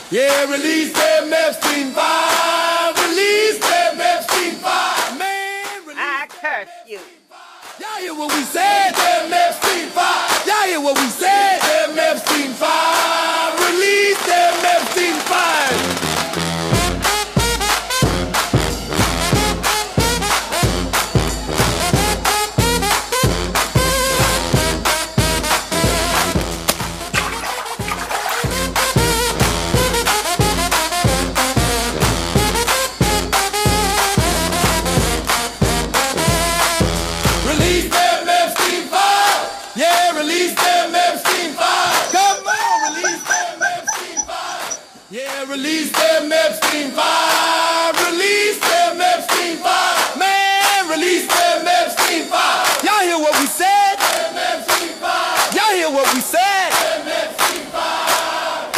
Yeah, release them Epstein file. Release them Epstein file. Man, release I curse you. Y'all hear what we said? Them Epstein file. Y'all hear what we said? Them Epstein file. Release them Epstein file. Release them Epstein file. Yeah, release them Epstein file. Come on, release them Epstein file. Yeah, release them Epstein file. Release them Epstein file. Man, release them Epstein file. Y'all hear what we said? Them Epstein file. Y'all hear what we said? Them Epstein file.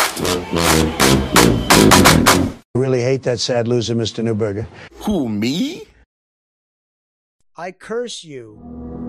I really hate that sad loser, Mr. Newberger. Who, me? I curse you.